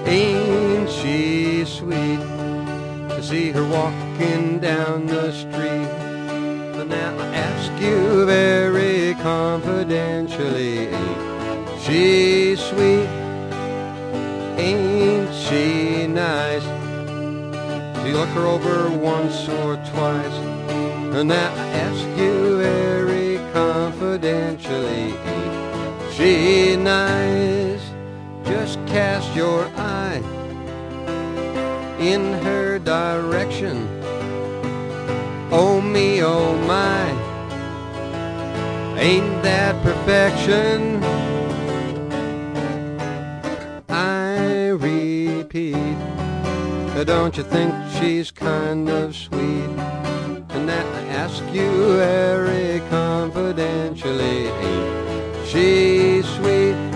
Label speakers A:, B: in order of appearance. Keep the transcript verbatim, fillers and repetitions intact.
A: Ain't she sweet to see her walking down the street? But now I ask you very confidentially, ain't she sweet? Ain't she nice? Do you look her over once or twice? And now I ask you very confidentially, ain't she nice? Just cast your eye in her direction. Oh me, oh my, ain't that perfection? I repeat, don't you think she's kind of sweet? And that I ask you very confidentially, ain't she sweet?